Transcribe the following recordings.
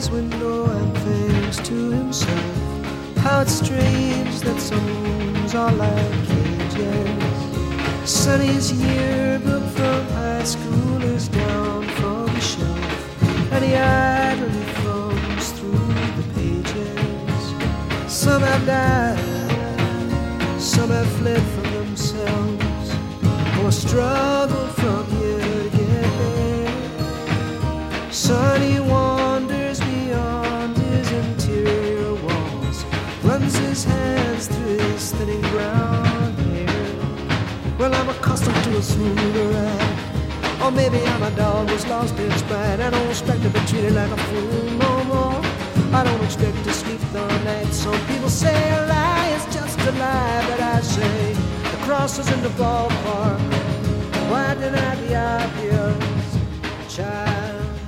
his window and thinks to himself, how it's strange that some rooms are like cages. Sonny's yearbook from high school is down from the shelf, and he idly thumbs through the pages. Some have died, some have fled from themselves, or struggled from here to get there. Sonny wanders beyond his interior walls, runs his hands through his thinning brown hair. Well, I'm accustomed to a smoother ride, or maybe I'm a dog who's lost its pride. I don't expect to be treated like a fool no more. I don't expect to sleep the night. Some people say a lie is just a lie, but I say the cross is in the ballpark. Why deny the obvious, child?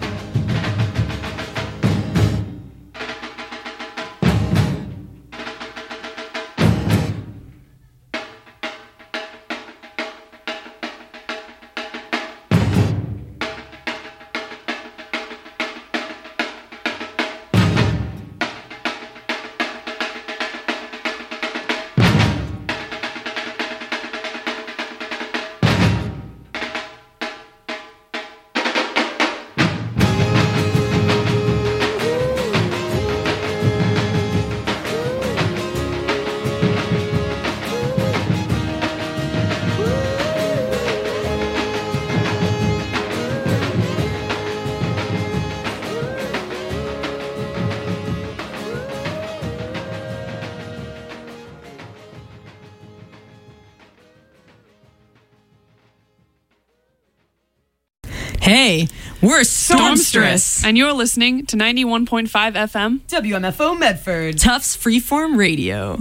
Hey, we're Stormstress. And you're listening to 91.5 FM. WMFO Medford. Tufts Freeform Radio.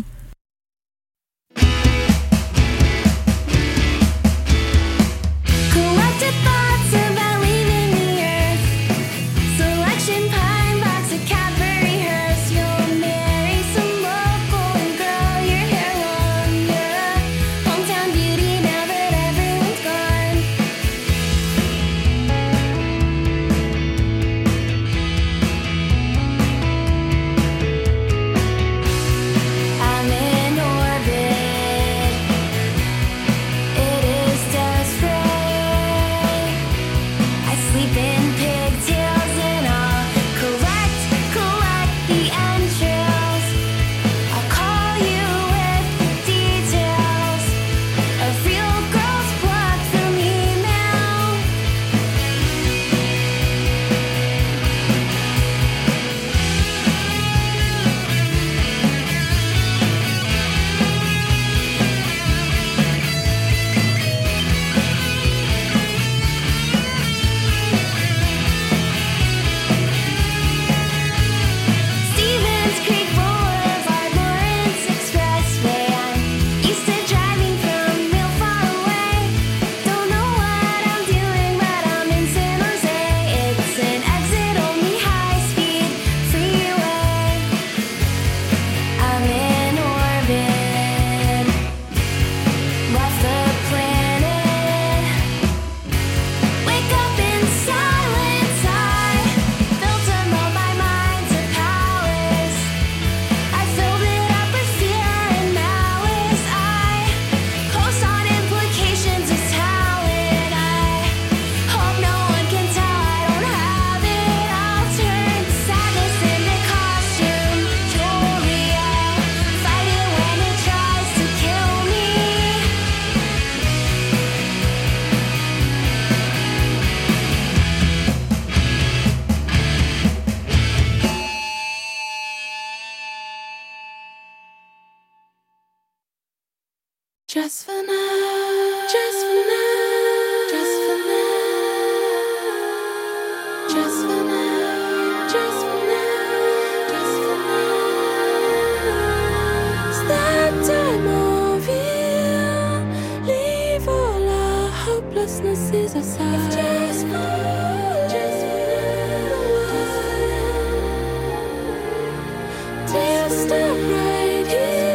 Just for now, just for now, just for now, just for now, just for now, just for now. It's that time of year. Leave all our hopelessnesses aside. Just for now, just for now. Till stop right here.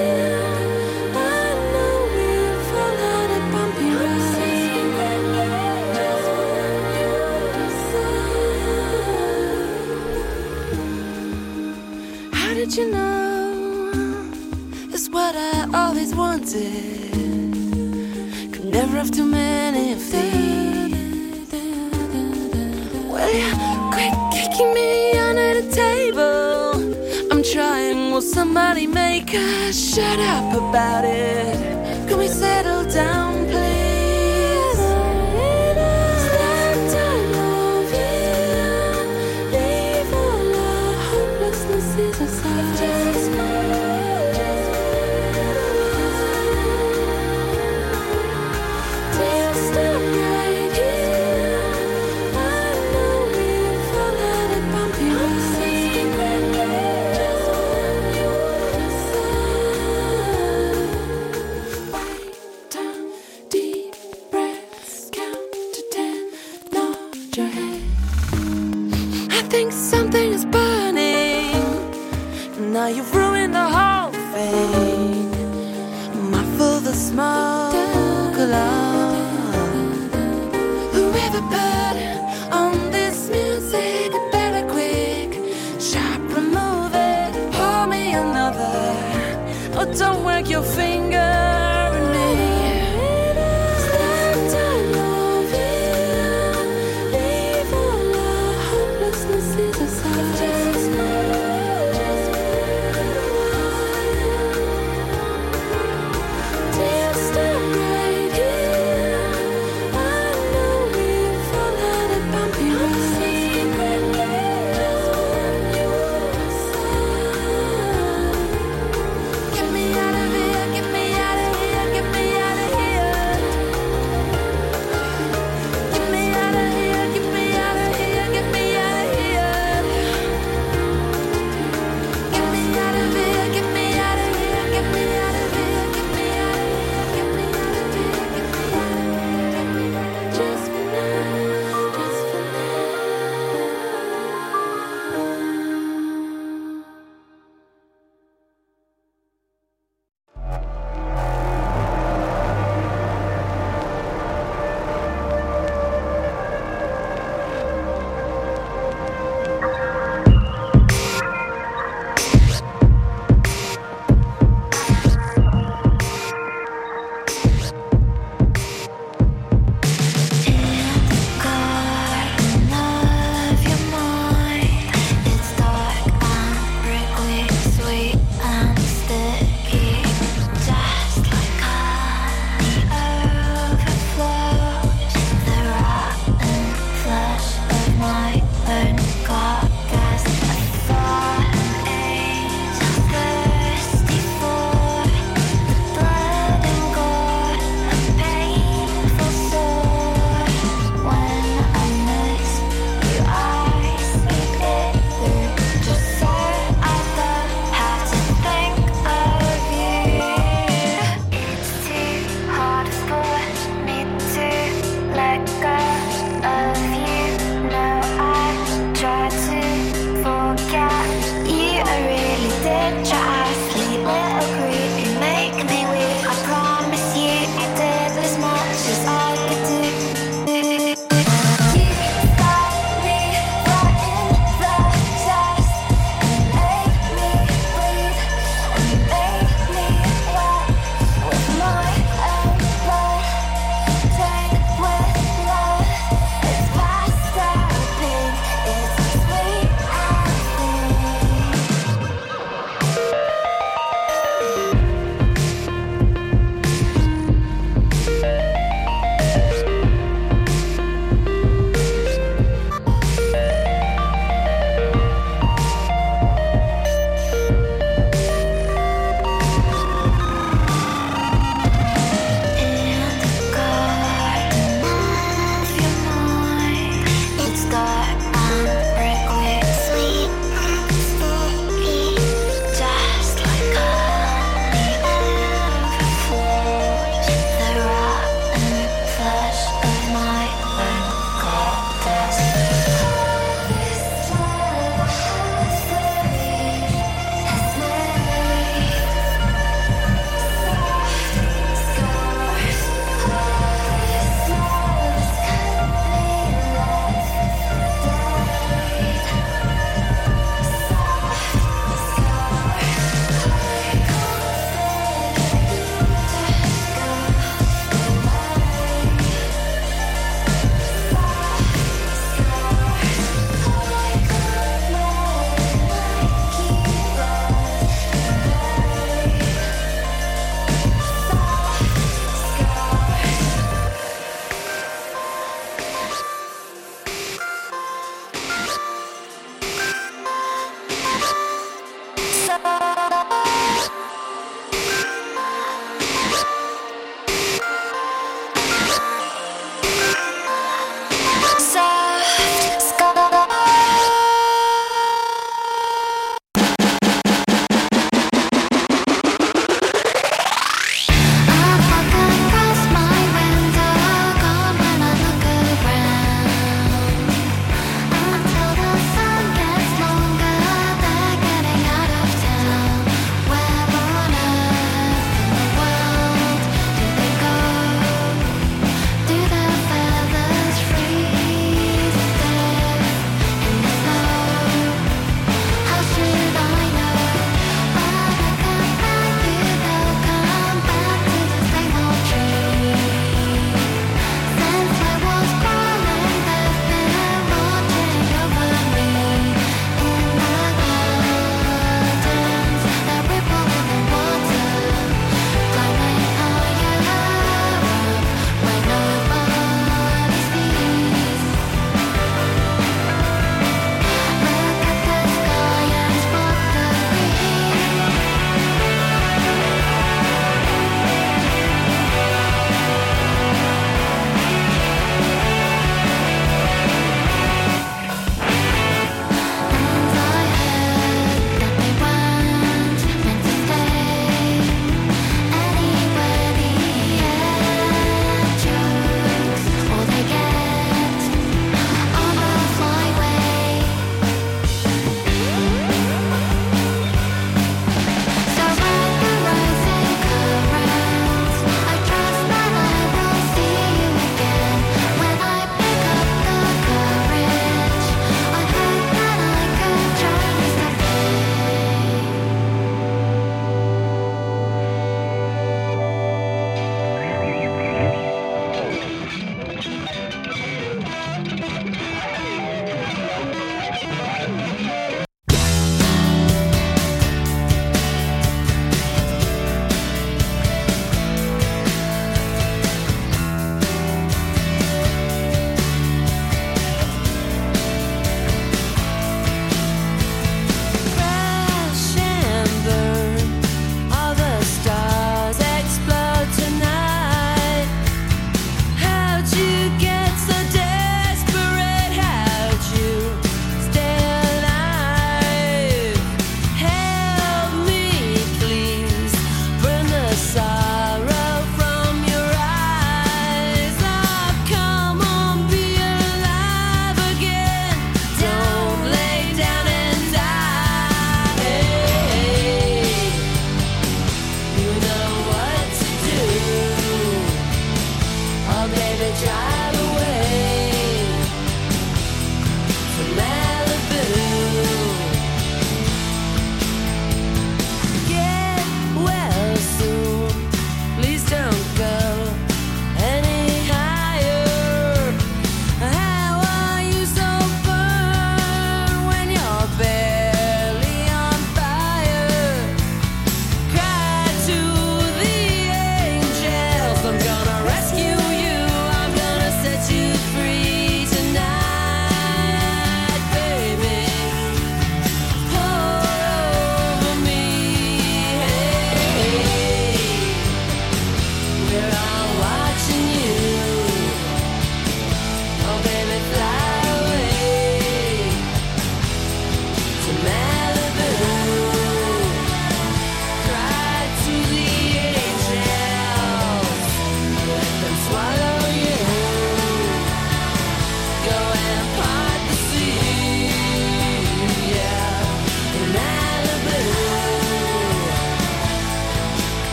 did you know? It's what I always wanted. Could never have too many of these. Well, you quit kicking me under the table. I'm trying, will somebody make us shut up about it? Can we settle down, please? Stand I love you. Leave all our hopelessnesses aside. Please stop right here. I know we've all had a bumpy ride. Just when you decide. Write down deep breaths, count to 10, nod your head. I think something is burning. Now you've ruined the whole thing. Muffle the smoke alarm. Whoever put on this music, better quick, sharp, remove it. Pour me another. Oh, don't wag your finger at me. Stand I love you. Leave all our hopelessnesses aside. Dear, stop right here. I know we've all had a bumpy ride.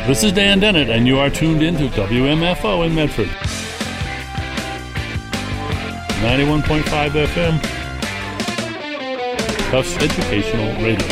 This is Dan Dennett, and you are tuned into WMFO in Medford. 91.5 FM, Tufts Educational Radio.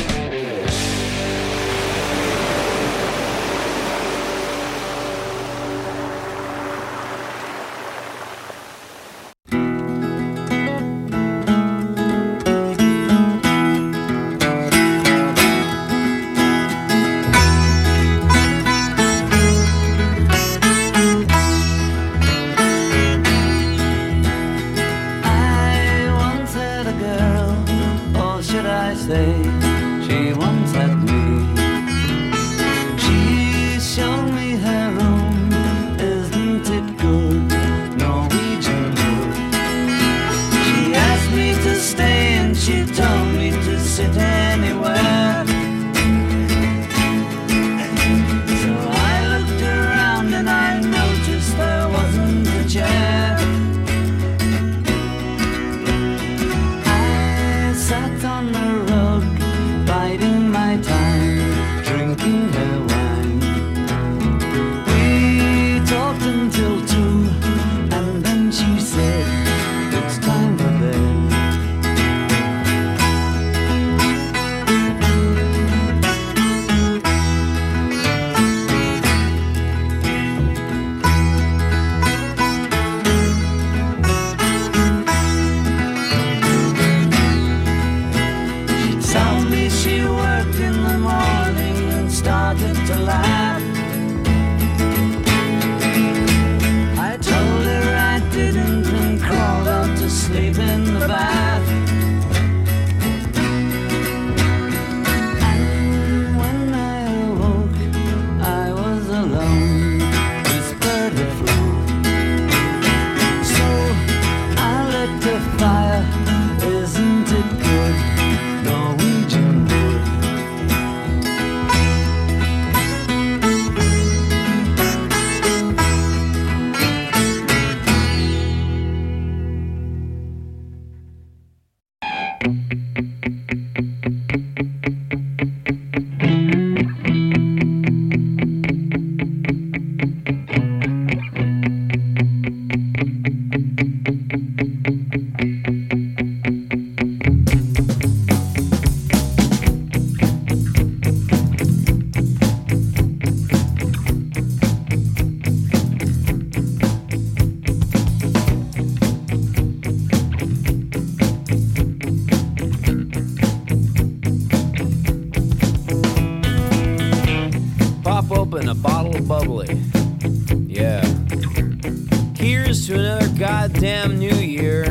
Goddamn New Year.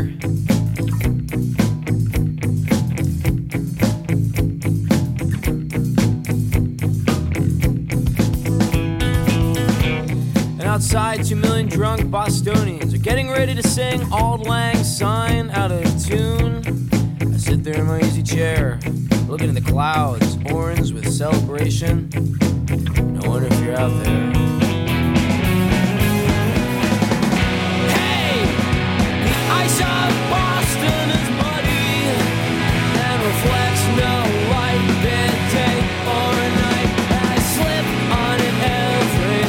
And outside, 2 million drunk Bostonians are getting ready to sing Auld Lang Syne out of tune. I sit there in my easy chair, looking at the clouds, orange with celebration. I wonder if you're out there. Ice of Boston is muddy and reflects no light, bit day or night. I slip on it every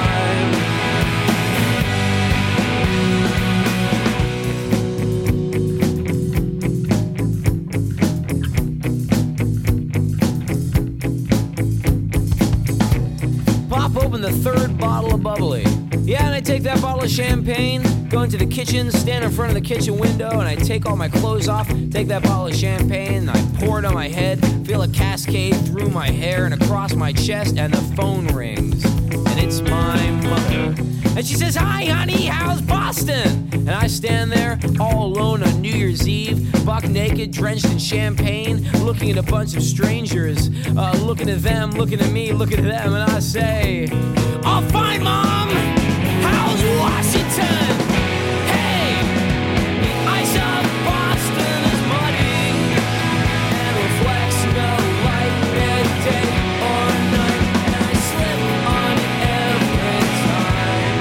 time. Pop open the third bottle of bubbly. Yeah, and I take that bottle of champagne, go into the kitchen, stand in front of the kitchen window, and I take all my clothes off, take that bottle of champagne, and I pour it on my head, feel a cascade through my hair and across my chest, and the phone rings. And it's my mother. And she says, "Hi, honey, how's Boston?" And I stand there all alone on New Year's Eve, buck naked, drenched in champagne, looking at a bunch of strangers, looking at them, looking at me, looking at them, and I say, "Oh, fine, Mom! How's Washington? Hey, the ice of Boston is muddy and reflects no light, midday or night, and I slip on it every time.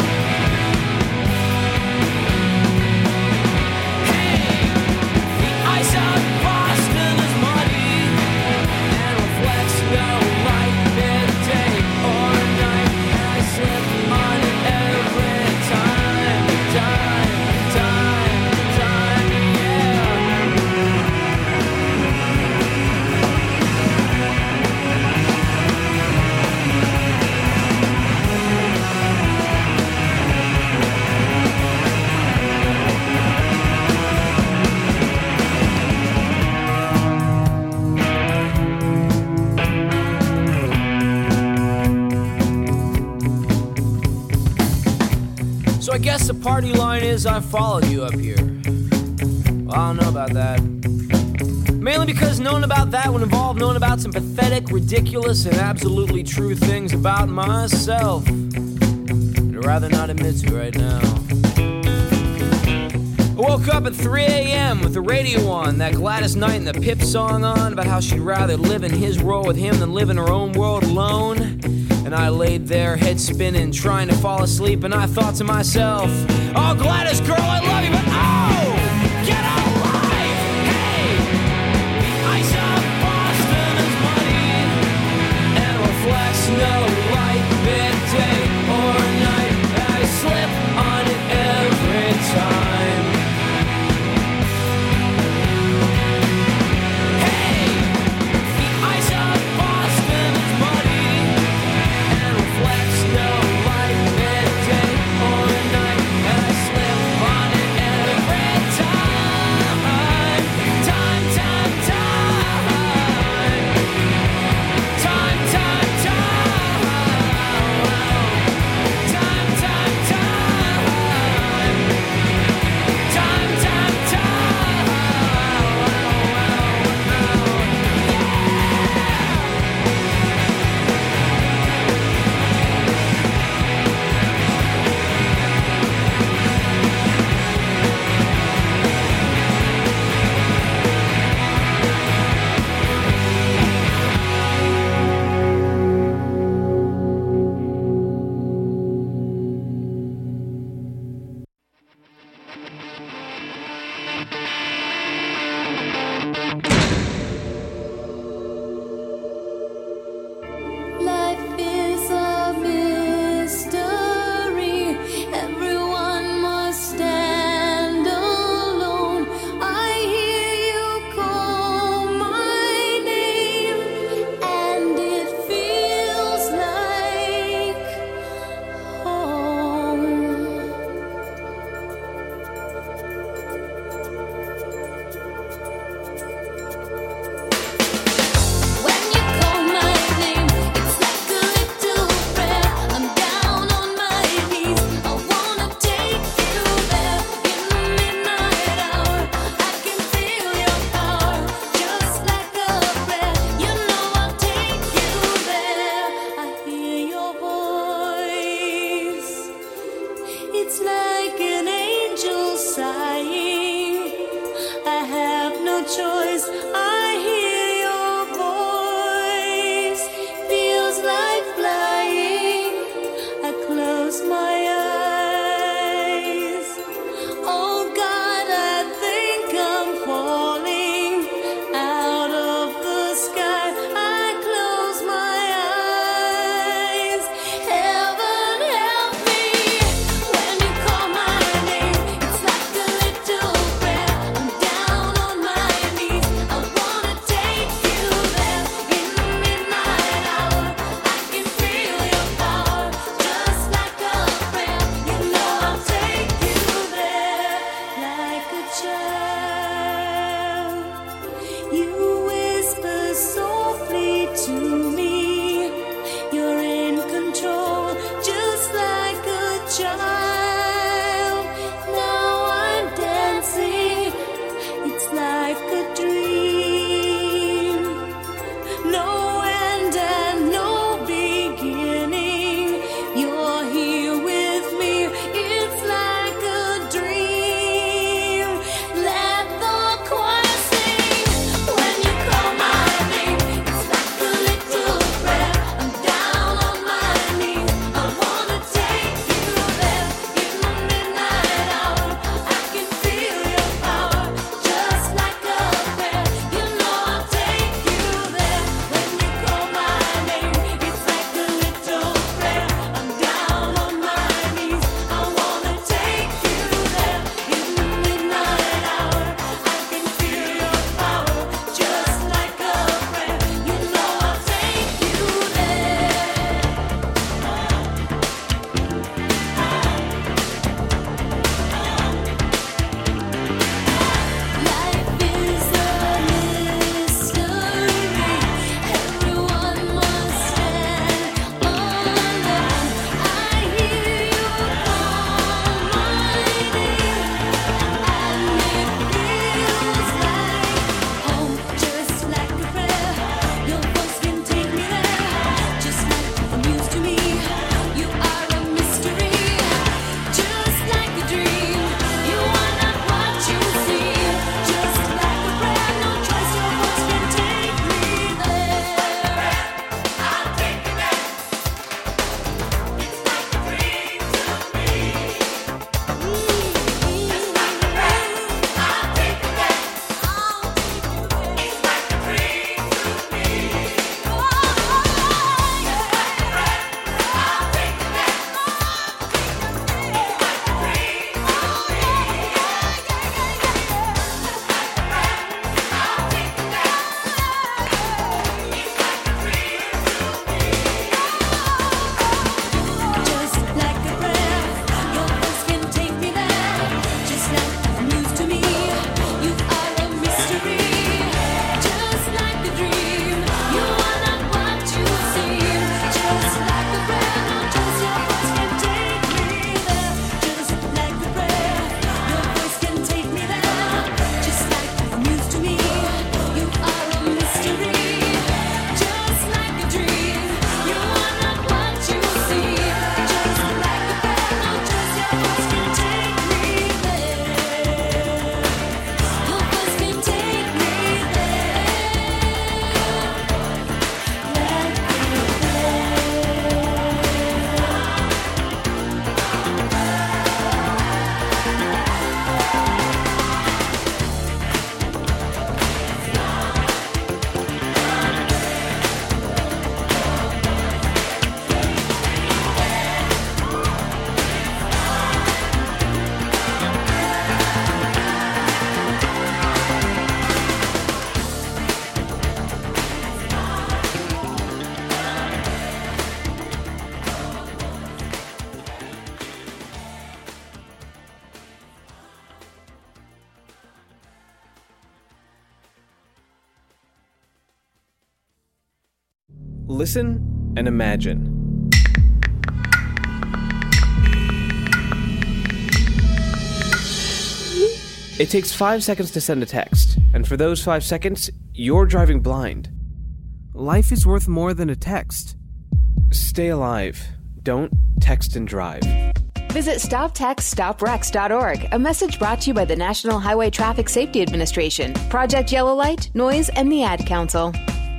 Hey, the ice of Boston is muddy and reflects no light, midday or night, guess the party line is I followed you up here. Well, I don't know about that. Mainly because knowing about that would involve knowing about some pathetic, ridiculous, and absolutely true things about myself. I'd rather not admit to right now. I woke up at 3 a.m. with the radio on, that Gladys Knight and the Pip song on, about how she'd rather live in his world with him than live in her own world alone. And I laid there, head spinning, trying to fall asleep, and I thought to myself, oh, Gladys, girl, I love you, but oh, get a life! Hey, the ice of Boston is muddy and reflects no light, midday or night. I slip on it every time. Hey, the ice of Boston is muddy and reflects no light, midday or night. I slip on it every time. Time, time, time. Time, time, time. Time, time, time. Time, time, time. Life is a mystery. Everyone must stand alone. I hear you call my name, and it feels like home. When you call my name, it's like a little prayer. I'm down on my knees. I wanna take you there in the midnight hour. I can feel your power, just like a prayer. You know I'll take you there. I hear your voice. It's like an angel sighing. I have no choice. I hear your voice. Feels like flying. I close my eyes. Oh God, I think I'm falling out of the sky. I close my eyes. Heaven help me when you call my name. It's like a little prayer. I'm down on my knees. I wanna take you there in the midnight hour. I can feel your power, just like a prayer. You know I'll take you there like a child. You whisper softly to me. You're in control, just like a child. Now I'm dancing. It's like a dream. No end and no beginning. You're here with me. It's like a dream. Listen and imagine. It takes 5 seconds to send a text, and for those 5 seconds, you're driving blind. Life is worth more than a text. Stay alive. Don't text and drive. Visit StopTextStopWrecks.org, a message brought to you by the National Highway Traffic Safety Administration, Project Yellow Light, Noise, and the Ad Council.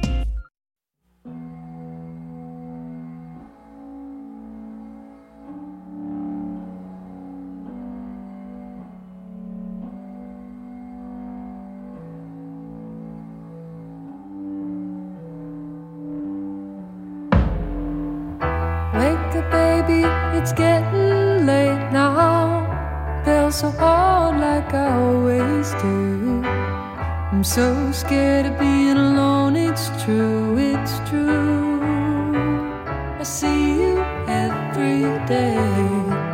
It's getting late now. Feel so hard like I always do. I'm so scared of being alone. It's true, it's true. I see you every day,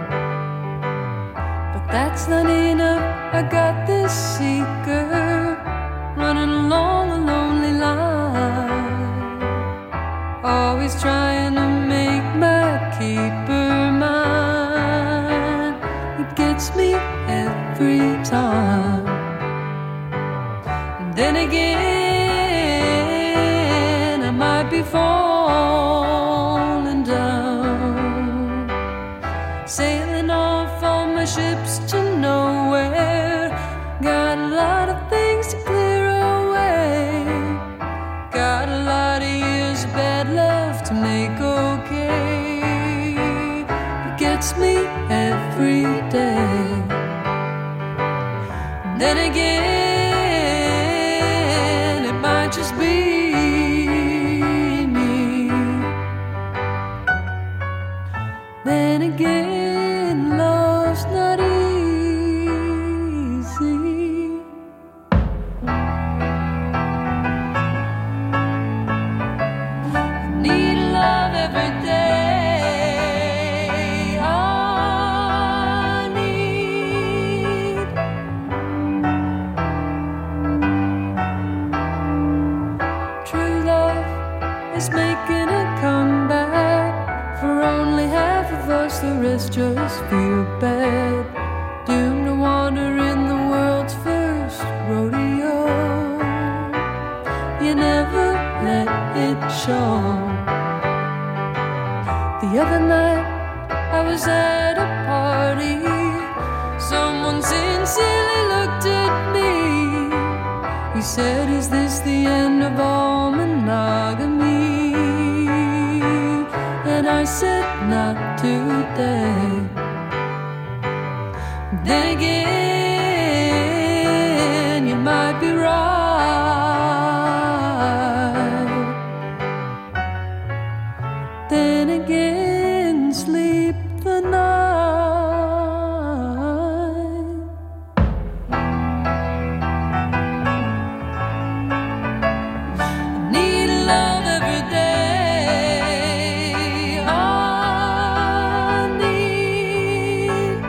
but that's not enough. I got this seeker running along a lonely line, always trying to make my keeper mine. It gets me every time. And then again, I might be falling down, sailing off on my ships to nowhere. Got a lot of things to clear away. Got a lot of years of bad love to make okay. It gets me every day. And then again, it might just be me. Then again, love's not easy. Need love every day. I need true love is making a comeback. For only half of us, the rest just feel bad. Doomed to wander in the world's first rodeo. You never let it show. The other night, I was at a party. Someone sincerely looked at me. He said, "Is this the end of all monogamy?" And I said, "Not today." Then again, you might be right. Then again, sleep the night. I need love every day. I need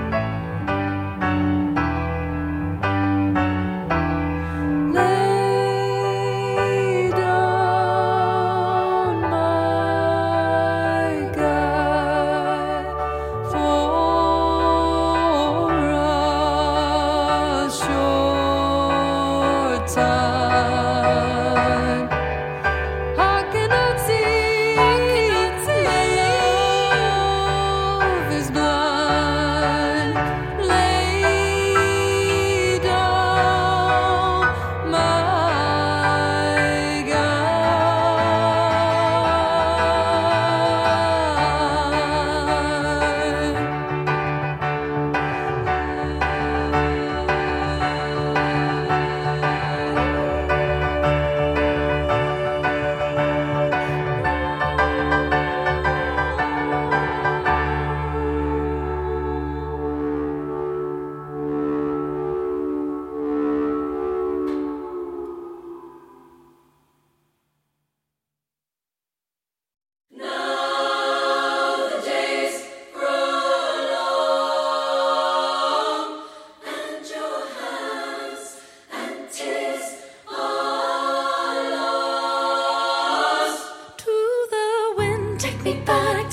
lay down my guy for a short time. I cannot see my love is blind. Lay down my guy.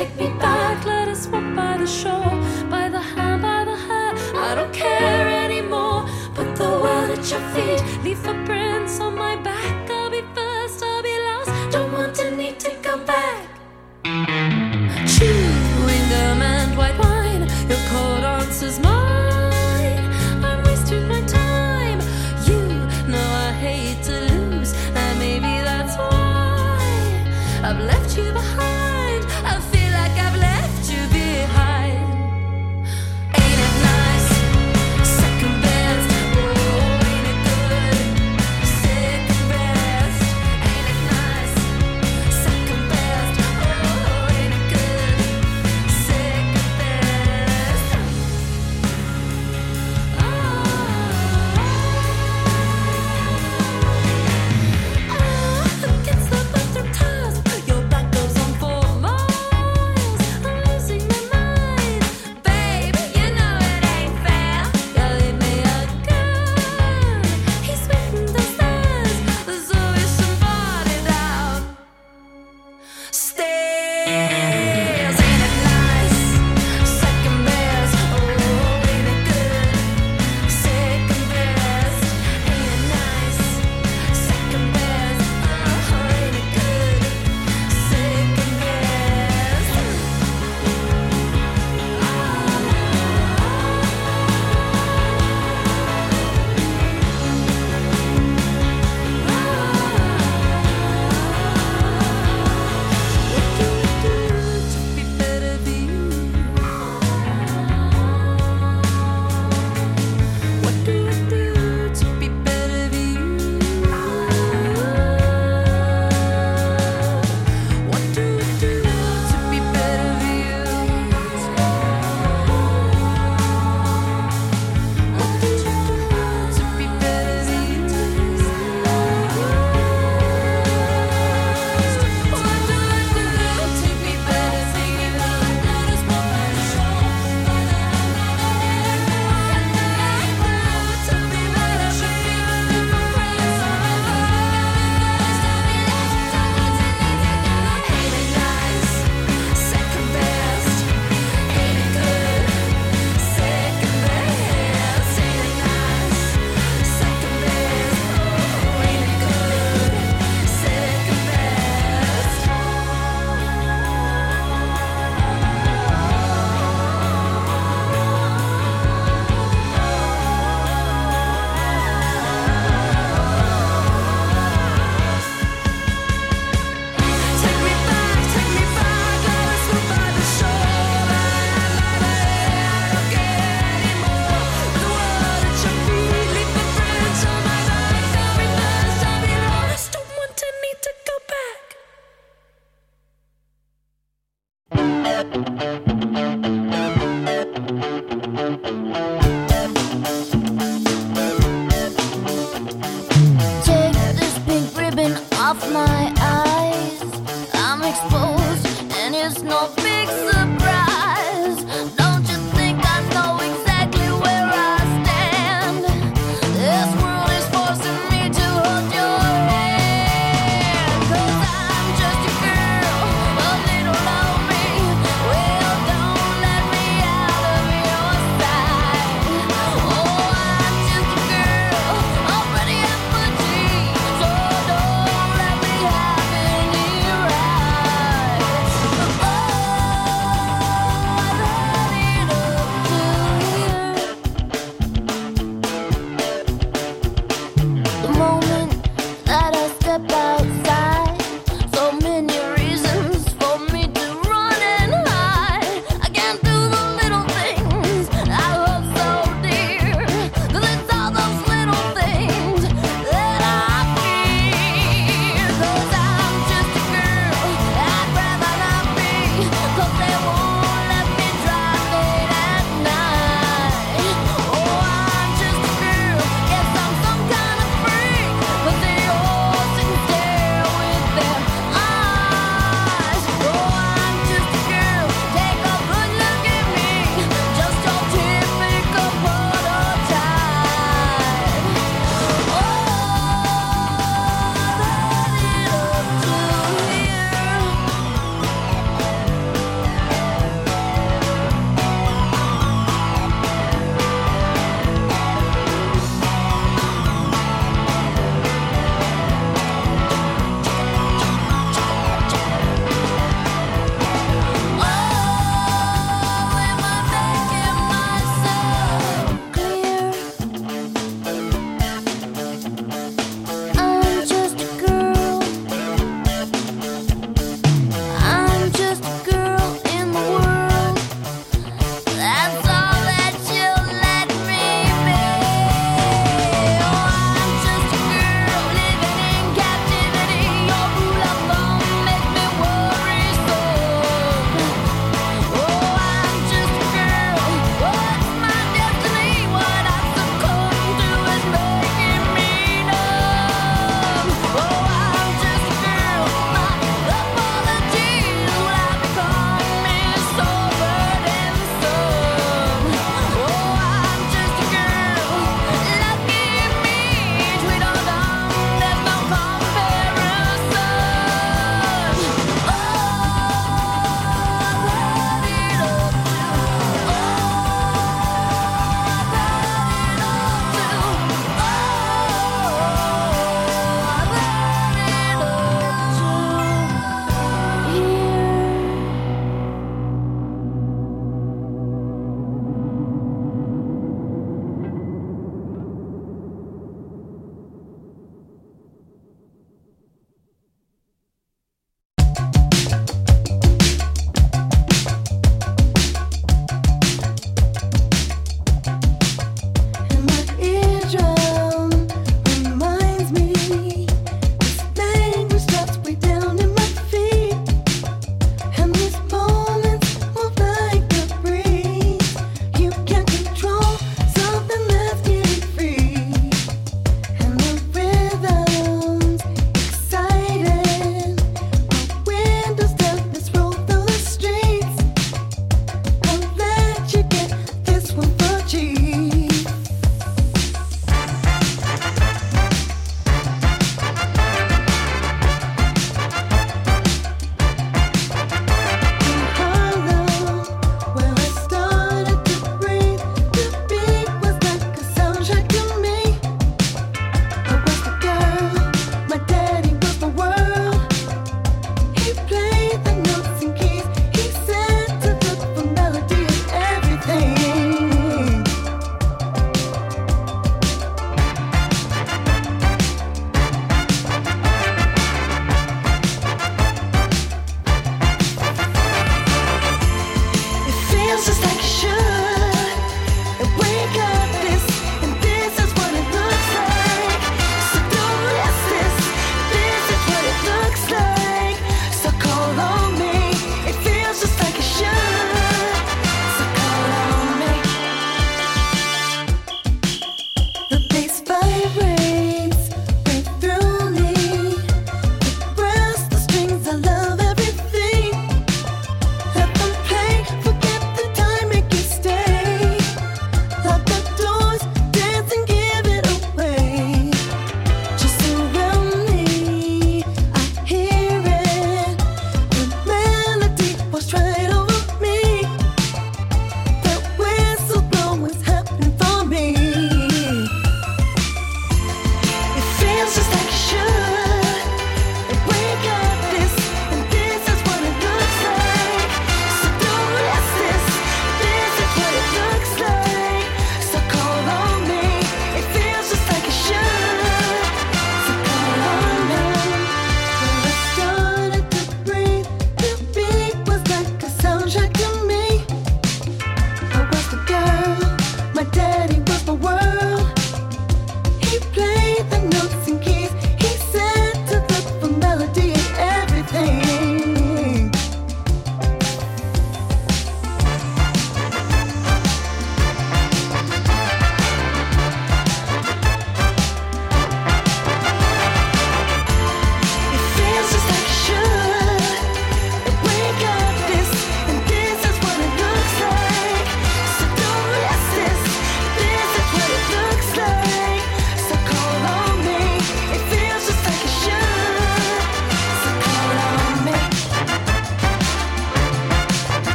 take me back. Let us walk by the shore, by the hand, by the hair. I don't care anymore. Put the world at your feet. Leave footprints on my back. I'll be first, I'll be last. Don't want to need to come back. Chewing gum and white wine. Your cold answer's mine. I'm wasting my time. You know I hate to lose, and maybe that's why I've left you behind. I feel like I've left you behind. Ain't it nice? Second best. Oh, ain't it good? Second best.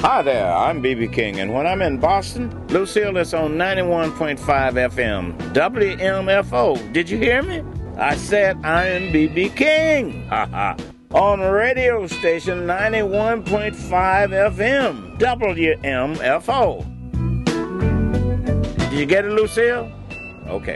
Hi there, I'm B.B. King, and when I'm in Boston, Lucille is on 91.5 FM, WMFO. Did you hear me? I said I'm B.B. King. Ha ha. On radio station 91.5 FM, WMFO. Did you get it, Lucille? Okay.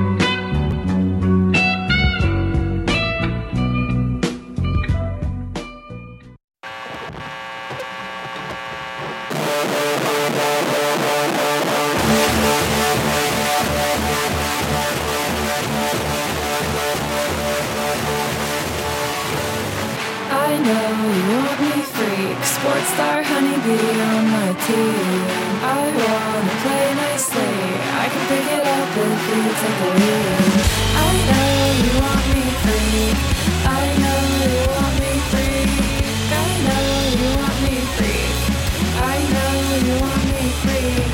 I know you want me freak, sports star honeybee on my team. I wanna play nicely, I can pick it up if you take the lead. I know you want me freak, I know you want me freak, I know you want me freak, I know you want me freak.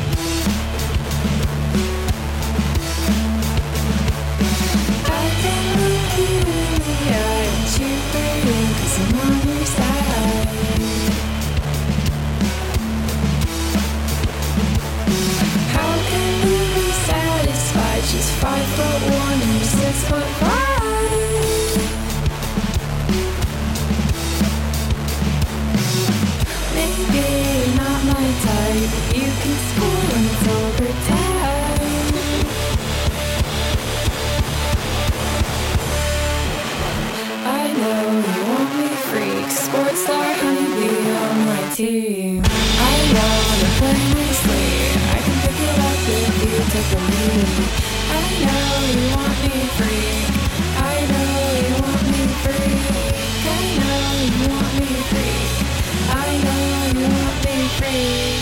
I can look you in the eye and cheer for you, 'cause I'm on your side. How can we be satisfied? She's 5'1" and you're 6'5". Maybe you're not my type, but you can score when it's overtime. I know you want me freak, sports star honeybee on my team. I wanna play nicely, I can pick it up if you take the lead. I know you want me freak, I know you want me freak, I know you want me freak, I know you want me freak.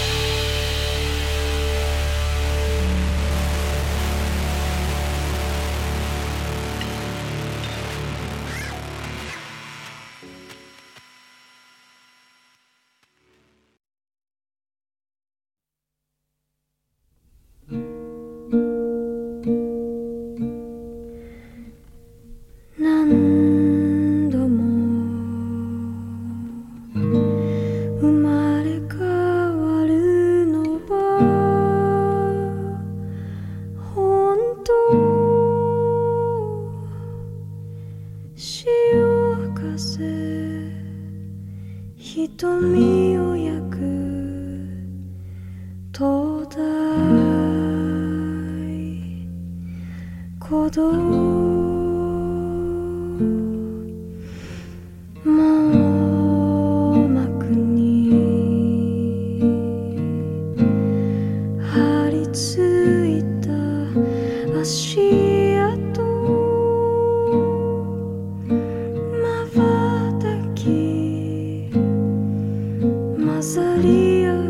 何度も生まれ変わるのは本当、潮風瞳を焼く灯台、鼓動網膜に張り付いた足跡、瞬き混ざり合う、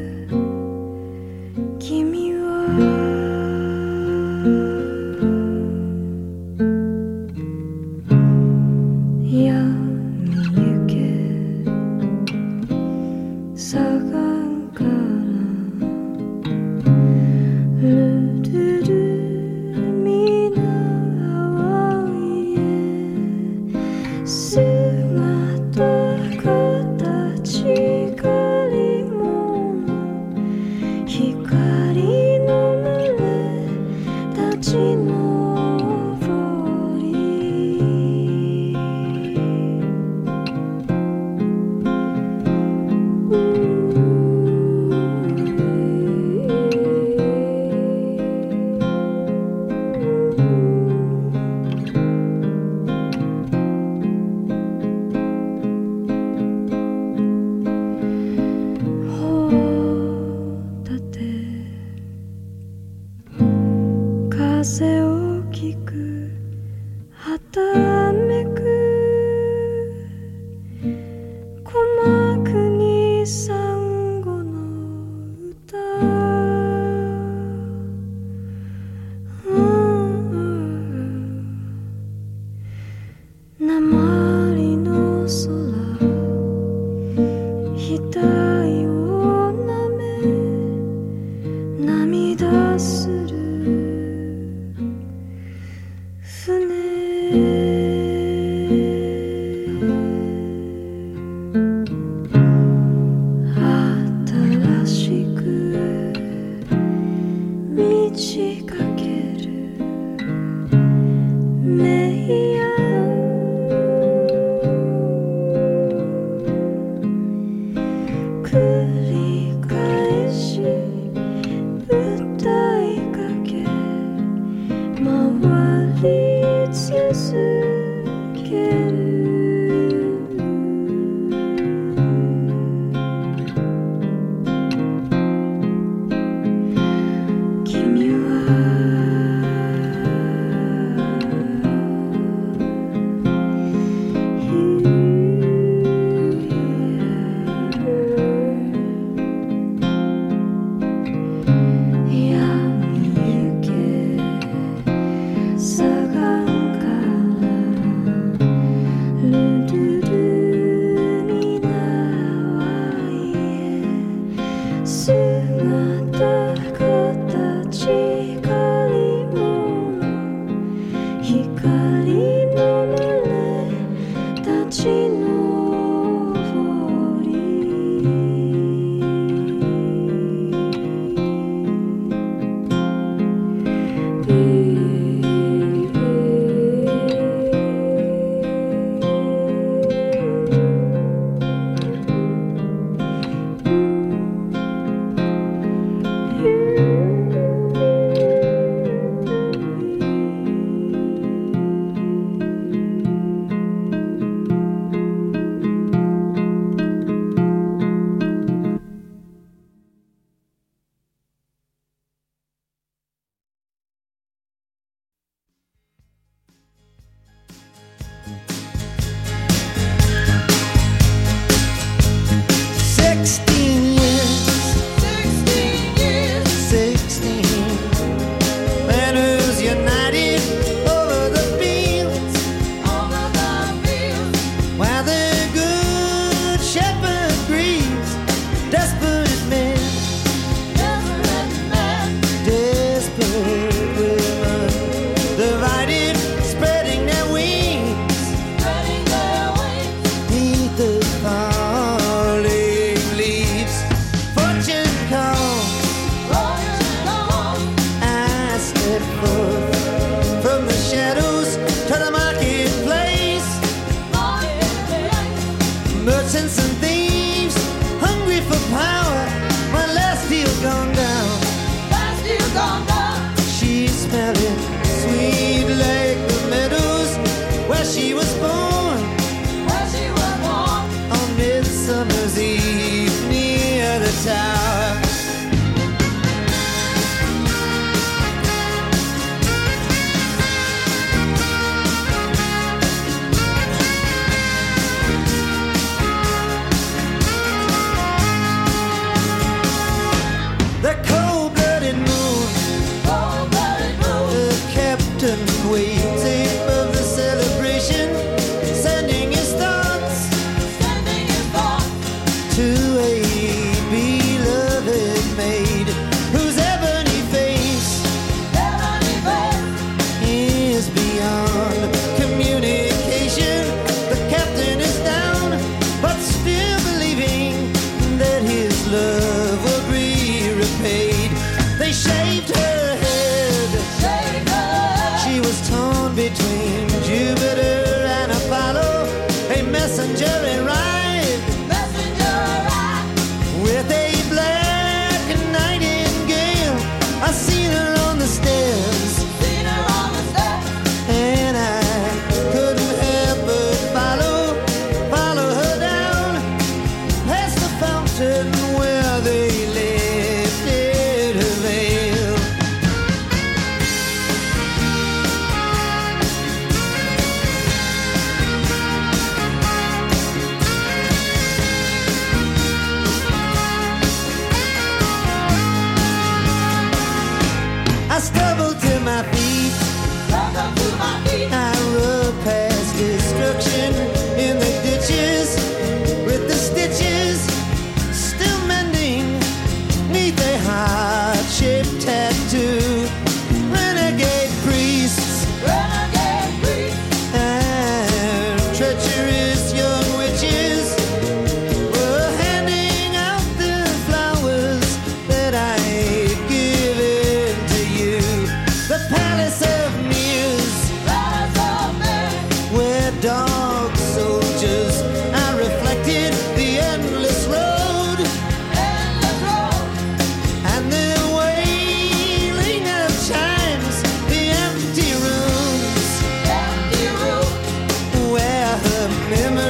君は Memories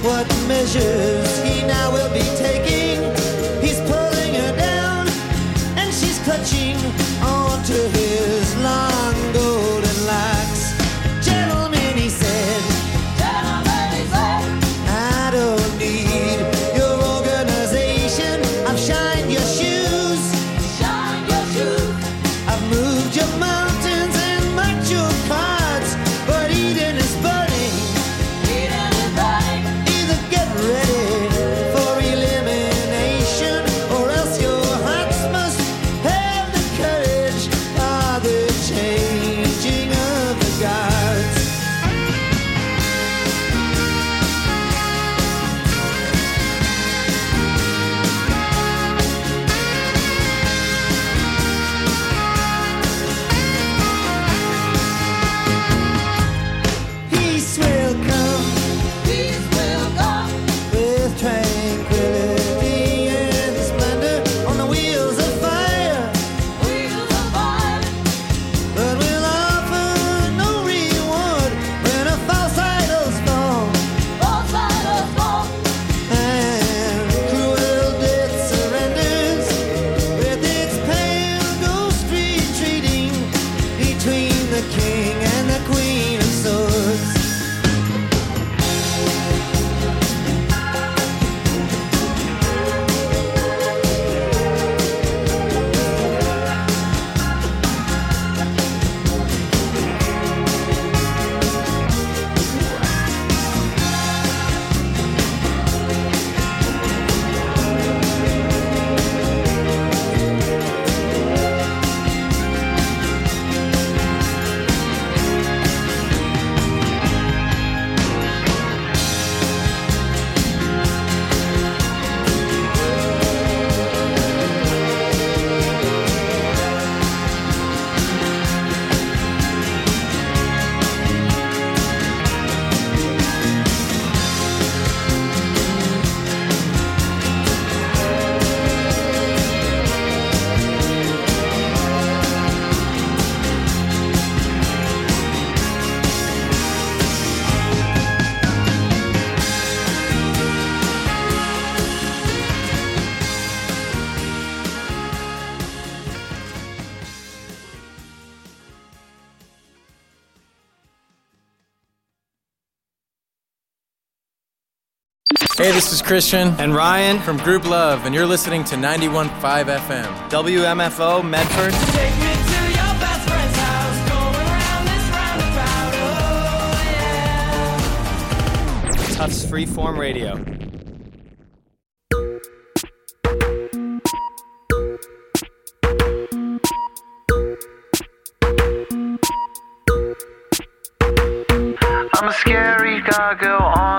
what measures he now will be taking. He's pulling her down, and she's clutching onto his long golden locks. Gentlemen, he said, I don't need your organization. I've shined your shoes. I've moved your mountains and marked your cards, but Eden is burning. Either get ready for elimination, or else your hearts must have the courage of the changing of the guards. Peace will come with tranquility and splendor on the wheels of fire, but will offer no reward when a false idols fall, and cruel death surrenders with its pale ghost retreating between the king and the queen of swords. Hey, this is Christian and Ryan from Group Love, and you're listening to 91.5 FM. WMFO Medford. Take me to your best friend's house, going round this roundabout, oh yeah. Tufts Freeform Radio. I'm a scary gargoyle on